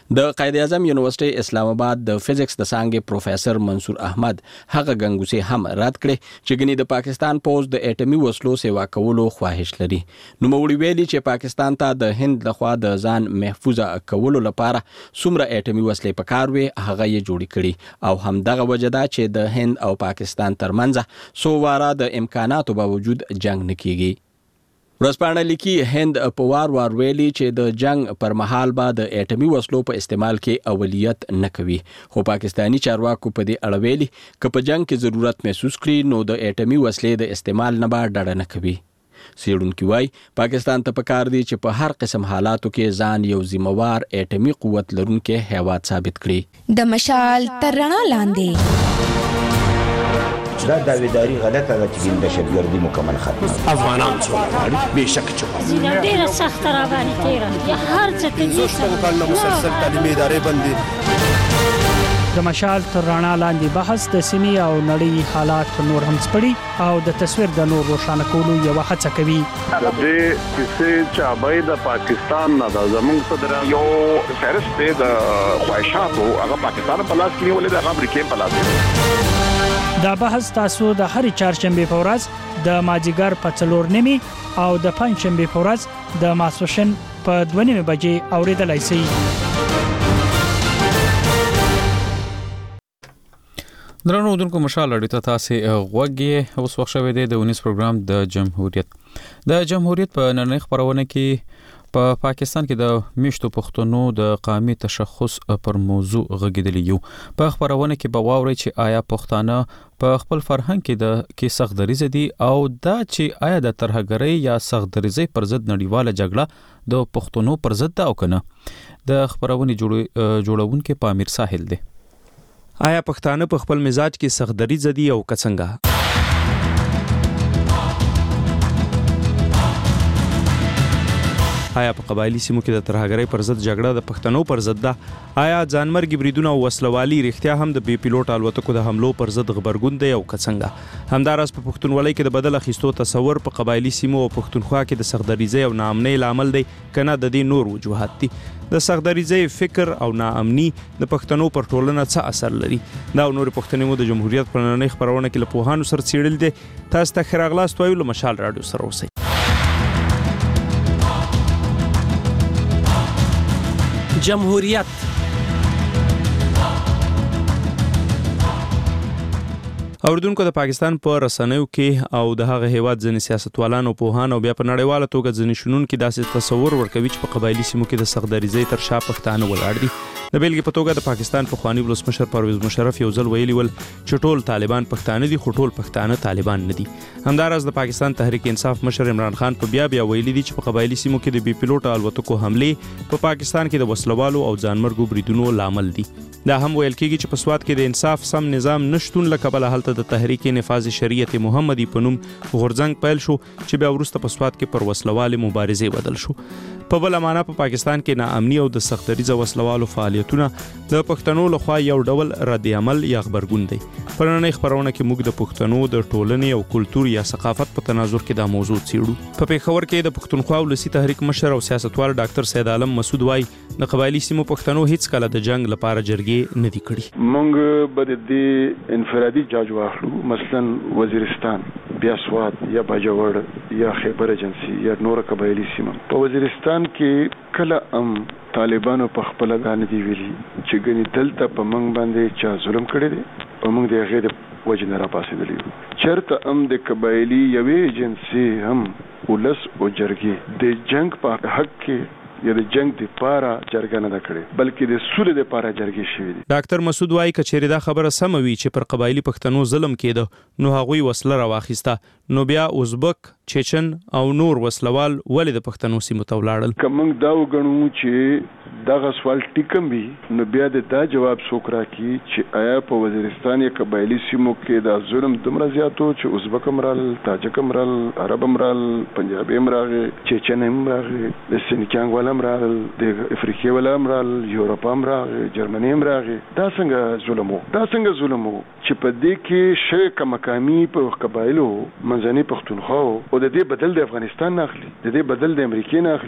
د قائد اعظم یونیورسيټي اسلام آباد د فزکس د څانګې پروفیسور منصور احمد هغه غنګوسې هم رد کړې چې ګنې د پاکستان پوز د اټومي وسلو سیوا کولو خواهش لري. نو موري ویلي چې پاکستان ته د هند لخوا د ځان محفوظه کولو لپاره څومره اټومي وسلې پکار وي هغه یې جوړ کړي او همدغه وجه ده چې د هند او پاکستان ترمنځ څو واره د امکاناتو باوجود جنگ نکېږي. ورځپاڼه لیکي هند په وار ویلي چې د جنگ پر مهال به د اټومي وسلو په استعمال کې اولیت نه کوي، خو پاکستانی چارواکو په دې اړه ویلي چې په جنگ کې ضرورت محسوس کړي نو د اټومي وسلې د استعمال نه به ډډه نه کوي. څېړونکي وایي پاکستان ته پکار دی چې په هر قسم حالاتو کې ځان یو ذمہوار اټومي قوت لرونکی هیواد ثابت کړي. د مشال تر رڼا لاندې دا داویداری غلطه ده چې د دهشتګردي مکمل ختمه افغانان څومره بېشک چې زینه ډېره سخته راباندې تېره یا هر څه کې شپږ کاله مسلسل تعلیمي ادارې بندي. د مشال تر رڼا لاندې بحث د سیمې او نړۍ حالات نور هم سپړي او د تصویر د نور روښانه کولو یو هڅه کوي. د دې کیسې چې ابای د پاکستان نه د زمونږ صدر یو فهرست دی د خواهشاتو هغه پاکستان په لاس کې نیولې د امریکا په لاس. دا بحث تاسو د هر چهارشنبه په ورځ د مازیګر په 4:30 او د پنځشنبه په ورځ د ماسپښین په 2:30 بجې اوریدلای شئ. درنو دونکو مشال اړیته تاسو غوږی اوس وخت شوه د 19 پروګرام د جمهوریت په نننۍ خبرونه کې په پاکستان کې د میشتو پښتنو د قومي تشخص پر موضوع غږیدلی یو. په خبرونه کې به واوري چې آیا پښتانه په خپل فرهنګ کې سخت دریځ دي او دا چې آیا د ترهګرۍ یا سخت دریځۍ پر ضد نړیواله جګړه د پښتنو پر ضد ده او کنه. د خبرونه جوړونکو پامیر ساحل دی. آیا پښتانه په خپل مزاج کې سخت دریځ دي او کڅنګه؟ آیا په قبایلی سیمو کې د ترهګرۍ پر ضد جګړه د پښتنو پر ضد ده؟ آیا ځانمرګي بریدونه او وسلوالي رښتیا هم د بي پیلوټ الوتکو د حملو پر ضد غبرګون دی او کڅنګه؟ همداراز په پښتونولۍ کې د بدل اخیستو تصور په قبایلی سیمو او پښتونخوا کې د سخت دریځۍ او ناامنۍ لامل دی کنه د دې نور وجوهات دي؟ د سخت دریځۍ فکر او ناامني د پښتنو پر ټولنه څه اثر لري؟ دا نور پښتنې مو د جمهوریت په نننۍ خبرونه کې له پوهانو سره څېړل دي. تاسو ته خراغلاست وایو له مشال رادیو سره اوسئ. جمهوریت اوردونکو د پاکستان په رسنیو کې او د هغه هیواد ځینې سیاستوالانو پوهان او بیا په نړیواله توګه ځینې شنونکي داسې تصور ورکوي چې په قبایلی سیمو کې د سخت دریځۍ تر شا پښتانه ولاړ دي. د بیلګې په توګه د پاکستان پخوانی ولسمشر پرویز مشرف یو ځل ویلي ول چې ټول طالبان پښتانه دي خو ټول پښتانه طالبان نه دي. همداراز د پاکستان تحریک انصاف مشر عمران خان په بیا ویلي دي چې په قبایلی سیمو کې د بي پیلوټ الوتکو حملې په پاکستان کې د وسلوالو او ځانمرګو بریدونو لامل دي. دا هم ویل کېږي چې په سواد کې د انصاف سم نظام نشټون له کبله هلته د تحریک نفاذ شریعت محمدي په نوم غورځنګ پیل شو چې بیا وروسته په سواد کې پر وسلوالې مبارزې بدل شو. په بل معنا په پاکستان کې ناامني او د سخت دریځه وسلوالو فعالیتونه د پښتنو لخوا یو ډول رد عمل یا خبرګون دی. په نننۍ خبرونه کې موږ د پښتنو د ټولنې او کلتور یا ثقافت په تناظر کې دا موضوع څېړو. په پېښور کې د پښتونخوا ولسي تحریک مشر او سیاستوال ډاکټر سید عالم مسعود وایي د قبایلی سیمو پښتنو هیڅ کله د جنگ لپاره جرګې نه دي کړي. موږ به د دې انفرادي جاج واخلو، مثلا وزیرستان، بیا سواد یا باجوړ یا خیبر ایجنسی یا نور قبایلی سیمه. په وزیرستان کې کله طالبانو په خپل غانې دی ویلي چې ګنې دلته په موږ باندې چا ظلم کړی دی او موږ د هغې د وجې نه راپاڅېدلي یو. چېرته د قبایلي یوې ایجنسۍ هم ولس او جرګې د جنګ په حق کې یا د جنگ د پاره جرګه نه کړي بلکې د سولې د پاره جرګې شوې دي. ډاکټر مسعود وایي کچېرې دا خبره سم وي چې پر قبایلی پښتنو ظلم کېده نو هغوی وسله راواخیسته، نو بیا ازبک، چچن او نور وسلوال ولې د پښتنو سیمو ته ولاړل؟ که موږ دا وګڼو چې دغه سوال ټیکم وي نو بیا د دا جواب څوک راکړي چې آیا په وزیرستان یا قبایلی سیمو کې دا ظلم دومره زیاتو چې ازبک هم رال، تاجک هم رال، عرب هم رال، پنجابي هم راغی، چچن هم راغی، د سینکیانګ هم رال، د افریقې ولا هم رال، یورپ هم راغی، جرمني هم راغی. دا څنګه ظلم وو؟ دا څنګه ظلم وو چې په دې کې شی کمکامي په قبایلو منځني پښتونخوا او د دې بدل د افغانستان نه اخلي، د دې بدل د امریکا نه اخلي،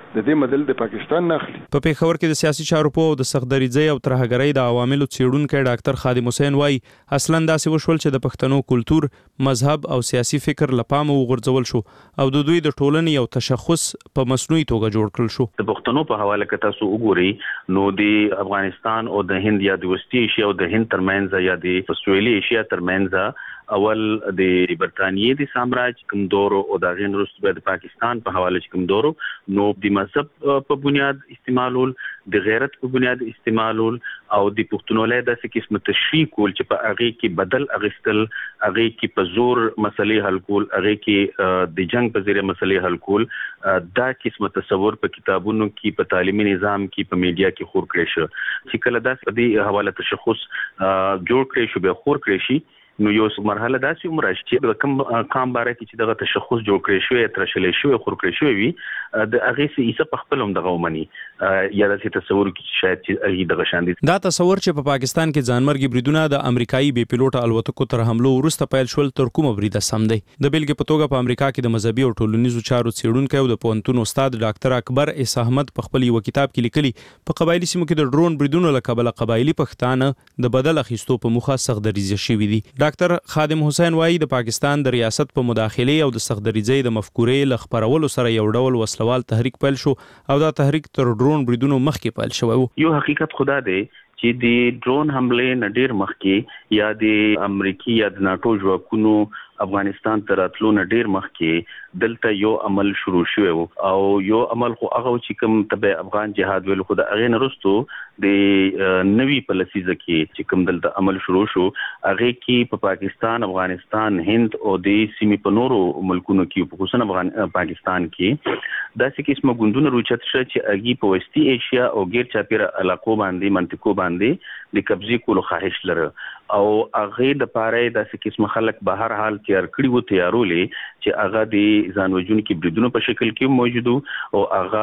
د دې مدل د پاکستان نه اخلي. په پیښور کې د سیاسي چارو په د سختدریځۍ او ترهګرۍ د عواملو څېړونکی ډاکټر خادم حسین وایي اصلا داسې وشول چې د پښتنو کلتور، مذهب او سیاسي فکر له پامه وغورځول شو او د دوی د ټولنې یو تشخص په مصنوعي توګه جوړ کړل شو. د پښتنو په حواله کې تاسو وګورئ نو د افغانستان او د هند یا د وسطي ایشیا او د هند ترمنځ یا د استرالیا ایشیا ترمنځ اول د برتانیې د سامراج کوم دور او د غین وروسته د پاکستان په حواله کوم دور نو د مذهب په بنیاد استعمالول، د غیرت په بنیاد استعمالول او د پښتونولۍ داسې قسمه تشریح کول چې په هغه کې بدل اغستل، هغه کې په زور مسلې حل کول، هغه کې د جنگ په ذریعہ مسلې حل کول، دا قسمه تصور په کتابونو کې په تعلیمي نظام کې په میډیا کې خور کړی شو چې کله دا په دې حواله تشخص جوړ کړی شو به خور کړی شي نو یو مرحله داسې عمر چې د کوم قام باره کې چې دغه تشخص جوړ کړی شوی ترشلې شوی خور کړی شوی وي د هغه سي ایسه په خپل هم دغه ومني یا داسې تصور کې شاید چې هغه دغه شان دي. دا تصور چې په پاکستان کې ځانمرګي بریدونه د امریکایي بي پیلوټ الوتکو تر حملو وروسته پیل شول تر کومه بریده سم دی. د بیلګې په توګه په امریکا کې د مذهبي او ټولنیزو چارو څېړونکی او د پوهنتون استاد ډاکټر اکبر اس احمد په خپل یو کتاب کې لیکلي په قبایلی سیمو کې د ډرون بریدونو له کبله قبایلی پښتانه د بدل اخیستو په موخه سختدریځي شوي دي. ډاکټر خادم حسین وایي د پاکستان د ریاست په مداخله او د سختدریځۍ د مفکورې له خپرولو سره یو ډول وسلوال تحریک پیل شو او دا تحریک تر ډرون بریدونو مخکې پیل شوی و. یو حقیقت خدا دی چې د ډرون حمله نه ډیر مخکې یا د امریکای یا د ناتو ځواکونو افغانستان ته راتلو نه ډیر مخکې دلته یو عمل شروع شوی او یو عمل خو هغه چې کوم تبع افغان جهاد ویل خو د هغه نرستو د نوی پالیسیز کې چې کوم دلته عمل شروع شو هغه کې په پاکستان، افغانستان، هند او د سیمې په نورو ملکونو کې خصوصا پاکستان کې داسې قسمه ګوندونه روچت شو چې هغه په وسطي ایشیا او غیر چاپیره علاقو باندې منطقو باندې د قبضې کولو خواهش لري او هغه د پاره داسې قسمه خلک به هر حال تیار کړي وو تیارولې چې هغه د ځانوژن کې بریدونو په شکل کې موجود او هغه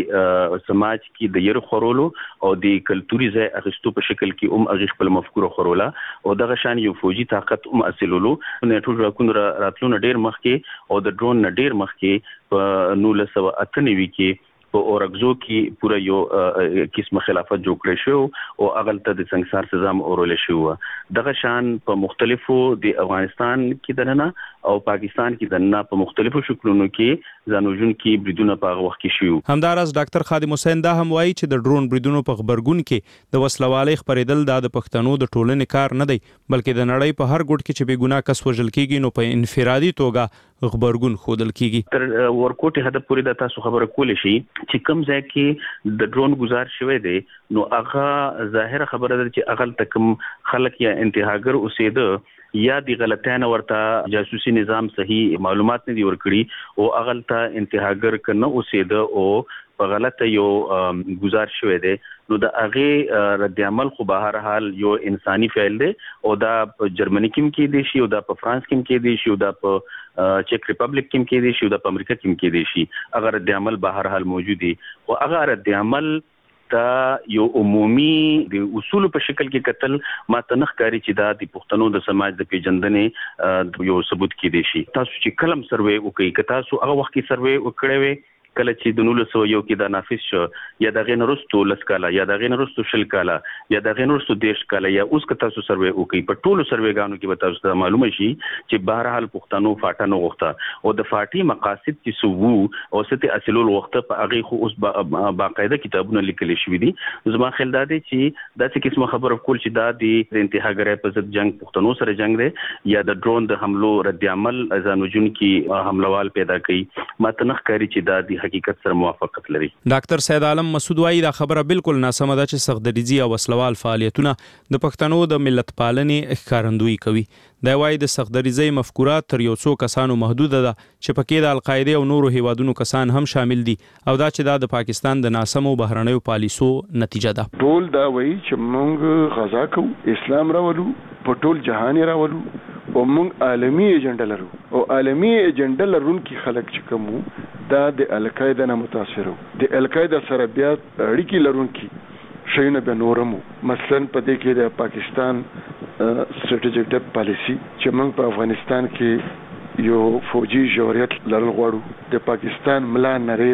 د سماج کې د ير خورولو او د کلتوري ځای اخیستو په شکل کې هغه خپل مفکوره خوروله او دغه شان یو فوجي طاقت اصلولو نه ټول راکون راتلو ډیر مخکې او د ډرون نه ډیر مخکې په 1998 کې په اورګزو کې پورا یو قسمه خلافت جوړ کړی شو او اغلته د سنگسار سزا اورول شو. دغه شان په مختلفو د افغانستان کې دننه او پاکستان کې دننه په مختلفو شکلونو کې ځانوژن کې بریدونه په وخت کې شو. همدارس ډاکټر خادم حسین دا هم وایي چې د ډرون بریدونو په خبرګون کې د وسلوالۍ خبرېدل د پښتنو د ټولنې کار نه دی بلکې د نړۍ په هر ګوټ کې چې بې ګناه کس وژل کیږي نو په انفرادي توګه خبرګون خودل کیږي. تر ورکوټ هدا پوری د تاسو خبره کول شي چې کوم ځای کې د ډرون گزار شوی دی نو هغه ظاهر خبره ده چې اغل تکم خلک یا انتهاګر اوسېده یا د غلطانه ورته جاسوسي نظام صحیح معلومات نه دی ورکړي او اغل ته انتهاګر کنه اوسېده او په غلطه یو گزار شوی دی نو د هغه رد عمل خو به هر حال یو انساني فعل دی او دا په جرمني کې دی شي او دا په فرانس کې دی شي او دا په چیک ریپبلیک کې دی شي او دا په امریکا کې دی شي اگر رد عمل به هر حال موجود دی او اگر رد عمل دا یو عمومي د اصول په شکل کې قتل ما تنخ کاری چې دا د پښتنو د سماج د پیژندنې یو ثبوت کې دی شي. تاسو چې کلم سروې وکړئ که تاسو هغه وخت کې سروې وکړئ وي کله چې د 1901 کې دا نافذ شو یا د غینرستو لسکاله یا د غینرستو شل کاله یا د غینرستو دیش کاله یا اوس که تاسو سروې وکړئ په ټولو سروېګانو کې به تاسو ته معلومه شي چې بهر حال پښتنو فاټه نه غوښته او د فاټي مقاصد چې سوو او ست اصلول وخته په هغه خو اوس باقاعده کتابونه لیکل شوي دي. زما خیال دا دی چې داسې قسمه خبره کول چې دا د انتهاګرۍ په ضد جنگ پښتنو سره جنگ دی یا د ډرون د حملو رد عمل ځانوژن کې حملوال پیدا کوي ما تنخ کاری چې دا حقیقت سره موافقت لري. ډاکټر سید عالم مسعود وایي دا خبره بالکل ناسمه ده چې سختدریځي او وسلوال فعالیتونه د پښتنو د ملت پالنې ښکارندویي کوي. دا وایي د سختدریځۍ مفکورات تر یو څو کسانو محدوده ده چې پکې د القاعده او نورو هیوادونو کسان هم شامل دي او دا چې دا د پاکستان د ناسمو بهرنیو پالیسو نتیجه ده. ټول دا وایي چې موږ غزا کوو اسلام راولو په ټول جهان راولو او موږ عالمي ایجنډا لرو او عالمي ایجنډا لرونکي خلک چې کوم دا د القاعده نه متاثر وو د القاعده سره بیا اړیکې لرونکي شیونه به نورمو مثلا په دې کې د پاکستان سټریټیجیک ډیپ پالیسی چې موږ په افغانستان کې یو فوجي جوړیت لرل غواړو د پاکستان ملا نریدا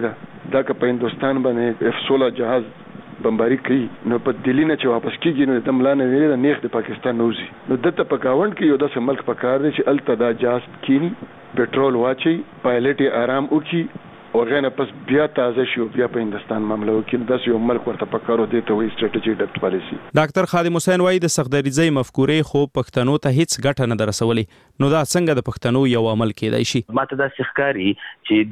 دا که په هندوستان باندې F-16 جهاز بمباری کوي نو په دلی نه چې واپس کیږي نو د ملانه ویل د نیخ د پاکستان نوزي نو دته په گاوند کې یو داسې ملک پکار دی چې الته دا جهاز کینی پټرول واچي پایلټ آرام وکي او غنه پس بیا تازه شو بیا په هندستان معاملې وکړي داسې یو ملک ورته پکارو دی ته وایي سټریټیجیک ډیپټ پالیسی. ډاکټر خادم حسین وایي د صفدریزۍ مفکورې خو پښتنو ته هیڅ ګټه نه درسولې نو دا څنګه د پښتنو یو عمل کېدای شي؟ ماته دا ښکاري چې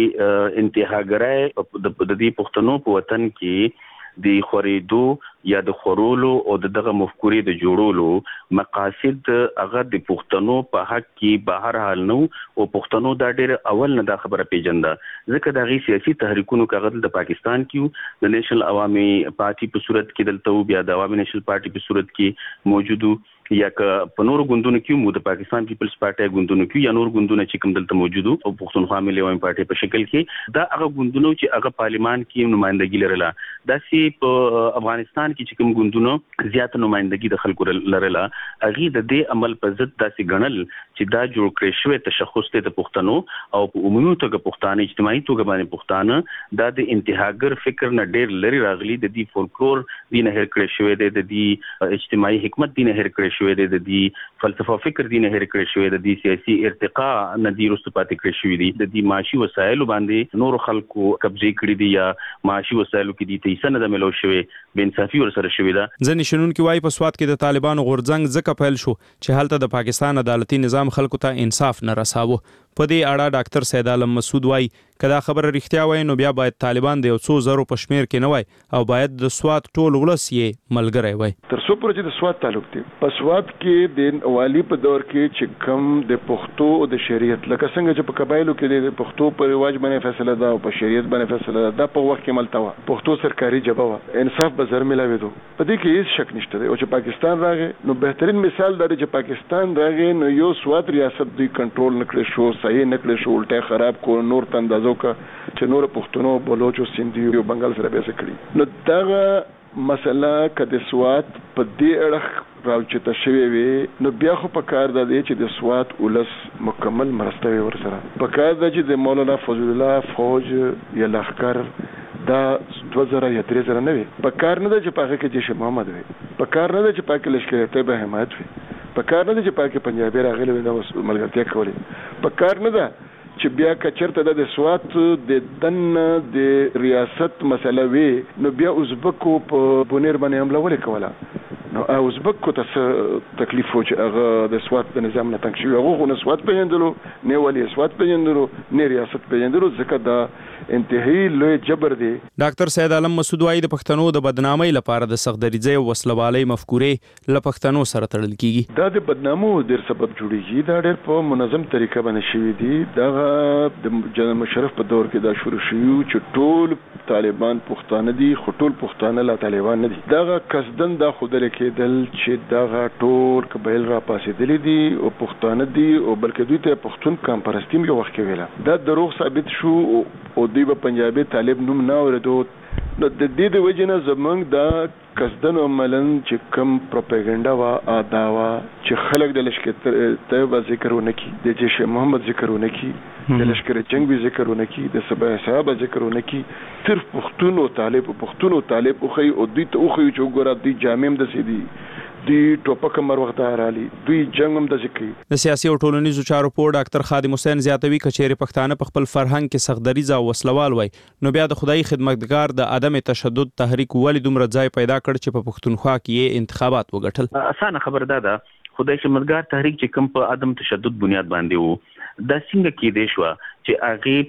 د انتهاګرای د دې پښتنو په وطن کې د خورېدو یا د خورولو او دغه مفکورې د جوړولو مقاصد هغه د پښتنو په حق کې بهر حال نو او پښتنو دا ډېر اول نه دا خبره پیژنده ځکه د غي سیاسي تحریکونو کاغذ د پاکستان کې د نېشنل عوامي پارټي په صورت کې دلته بیا د عوامي نېشنل پارټي په صورت کې موجودو یا که په نور غوندونو کې مو د پاکستان پیپلز پارټي غوندونو کې یا نور غوندونه چې کوم دلته موجودو او پښتونخوا ملي عوامي پارټي په شکل کې دا هغه غوندونو چې هغه پارلیمان کې نمائندګي لرله دا سی په افغانستان کې چې کوم غوندونو زیات نمائندګي د خلکو لرله هغه د دې عمل په ضد داسې ګڼل چې دا جوړ کړی شوی تشخص ته د پښتنو او په عمومي توګه پښتانه اجتماعي توګه باندې پښتانه دا د انتهاګر فکر نه ډېر لري راغلي د دې فولکلور دینه هر کړی شوی د دې اجتماعي حکمت دینه هر کړی شوی د دې فلسفه فکر دینه هر کړی شوی د دې سیاسي ارتقا نه دی رسو پاتې کړی شوی دی د دې معاشي وسایل باندې نور خلکو قبضه کړی دي یا معاشي وسایلو کې دي ته سند ملو شوی بے انصافي ور سره شوی دا ځنې شنون کې وای په سواد کې د طالبانو غورځنګ ځکه پیل شو چې هلته د پاکستان عدالتي نظام خلکو ته انصاف نه رساوه په دې اړه ډاکټر سید عالم مسعود وای کدا خبره رښتیا وای نو بیا باید طالبان د 200 په شمیر کې نه وای او باید د سواد ټول ولس یې ملګری وای تر څو پورې چې د سواد تعلق دی په سواد کې د والی په دور کې چې کم د پښتو او د شریعت لکه څنګه چې په قبایلو کې د پښتو په رواج باندې فیصله ده او په شریعت باندې فیصله ده په وخت کې ملته و پښتو سرکاري ژبه و انصاف به زر ملاوي دو په دې کې هیڅ شک نشته او چې پاکستان راغی نو بهترین مثال دی چې پاکستان راغی نو یو سواد ریاست دوی کنټرول نکړي شو صحیح نکړي شو الټه خراب کو نور تندازو کا چې نور پښتنو بلوچو سیندیو یو بنگال سره به سکړي نو دا مسله کده سواد په دې اړه راوچته شوی وي نو بیا خو په کار ده چې د سواد ولس مکمل مرسته ورسره په کار ده چې د مولانا فضل الله فوج یا لخر دا 2000 یا 3000 نه وي په کار نه ده چې پاکه کې جيش محمد وي په کار نه ده چې پاکه لشکره طیبه حمایت وي په کار نه ده چې پاکه پنجابي راغلي وي د ملګرتیا کوي په کار نه ده چې بیا کچرته د سواد د دن د ریاست مسله وي نو بیا ازبکو په بونیر باندې حمله وکوله نو ازبک کو ته تکلیف و چې هغه د سواد د نظام نه تنګ شي هغه نو سواد پیژندلو نه ولی سواد پیژندلو نه ریاست پیژندلو ځکه دا انتهایی لوی جبر دی. ډاکټر سید عالم مسعود وایي د پښتنو د بدنامۍ لپاره د صفدریزۍ او وسلوالۍ مفکورې له پښتنو سره تړل کیږي. دا د بدنامو ډېر سبب جوړیږي دا ډېر په منظم طریقه باندې شوی دی دا د جنرال مشرف په دور کې دا شروع شوی چې ټول طالبان پښتانه دي خو ټول پښتانه لا طالبان نه دي دا قصدن دا خودل کېدل چې دا ټول قبایل را پاسېدلې دي او پښتانه دي او بلکې دوی ته پښتون کم پرستیم یو وخت کې ویله دا دروغ ثابت شو او دوی په پنجابي طالب نوم نه اوریدو نو د دې د وجنه زمنګ دا قصدن عملن چې کم پروپاګاندا وا اداوا چې خلک د لشکره طیبه ذکرونه کی د جيش محمد ذکرونه کی د لشکره جنگ به ذکرونه کی د سبا صاحب ذکرونه کی صرف پښتون او طالب خو او دوی ته خو چې وګوره دوی جامع د سيدي دی ټوپک مر وخت رالی دوی جنگ هم د ذکر د سیاسي او ټولنیزو چارو په ډاکټر خادم حسین زیاتوي کچېره پښتانه په خپل فرهنګ کې سخدریزه او وسلوال وای نو بیا د خدای خدمتګار د عدم تشدد تحریک ولې دومره ځای پیدا کړ چې په پښتونخوا کې انتخابات وګټل. اسانه خبر ده خدای خدمتګار تحریک چې کوم په عدم تشدد بنیاد باندې وو دا څنګه کې دی شو چې هغه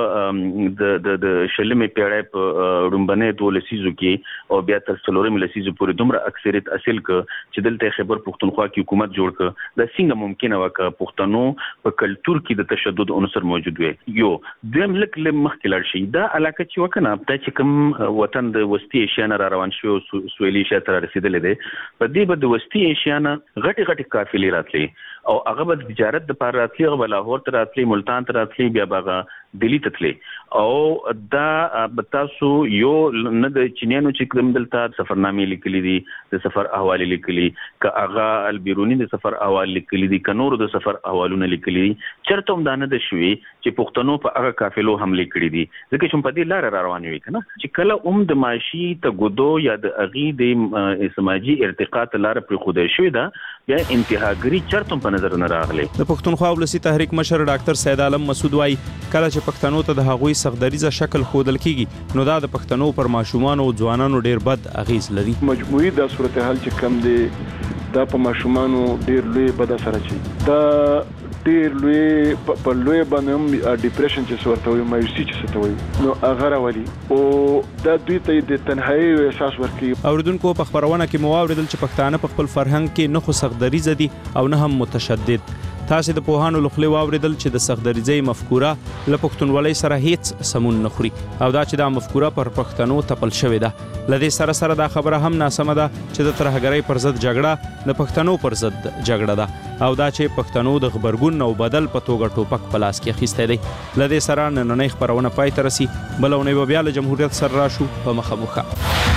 په د شلمې پیړۍ په رومبنه د لسیزو کې او بیا تر څلورم لسیزو پورې دومره اکثریت اصل ک چې دلته خبر پښتونخوا کې حکومت جوړ ک دا څنګه ممکنه وکړه پښتنو په کلچر کې د تشدد عنصر موجود وي یو دیم لک مخکې لړ شي دا علاقه چې وکنه په چې کوم وطن د وسطي ایشیا نه روان شو سویلي ایشیا ته رسیدلې ده په دې بد وسطي ایشیا نه غټي قافلې راتلې او هغه د تجارت د لپاره راتلې او لاهور ته راتلې ملتان ته راتلې بیا باغه دلی تتلې او دا تاسو یو نه د چینیانو چې کوم دلته سفرنامې لیکلي دي د سفر احوال لیکلي ک اغا البیرونی د سفر احوال لیکلي دي ک نور د سفر احوالونه لیکلي دي چرته هم دا نه د شوي چې پښتنو په هغه قافلو حمله کړې دي ځکه چې په دې لار روان وي کنه چې کله د ماشي ته ګدو یا د اغي د سماجی ارتقاء لار پر خوده شوی دا بیا انتهاګری چرته په نظر نه راغلي د پښتونخوا ولسی تحریک مشر ډاکټر سید عالم مسعود وايي کله چې پښتنو ته د هغوی سختدریزه شکل خودل کیږي نو دا د پښتنو پر ماشومان او ځوانانو ډیر بد اغیز لري مجموعي د صورتحال چې کم دي دا په ماشومانو ډیر لوی بد اثر چي دا ډیر لوی په لوی باندې ډیپریشن چې صورت وي مایوسی چې ستوي نو هغه راولي او دا دوی ته د تنهایی احساس ورکوي اوریدونکو په خبرونه کې مو اوریدل چې پښتانه په خپل فرهنګ کې نه خو سختدریزه دي او نه هم متشدد تاسو د پوهانو لخوا واوریدل چې د سختدریزي مفکوره له پښتونولۍ سره هیڅ سمون نه خوري او دا چې دا مفکوره پر پښتنو تپل شوې ده لدې سره دا خبره هم ناسمه ده چې د ترهګرۍ پر ضد جګړه د پښتنو پر ضد جګړه ده او دا چې پښتنو د خبرګون او بدل په توګه ټوپک په لاس کې اخیستی دی لدې سره نننۍ خبرونه پای ته رسي بلونه بیا له جمهوریت سره راشو په مخه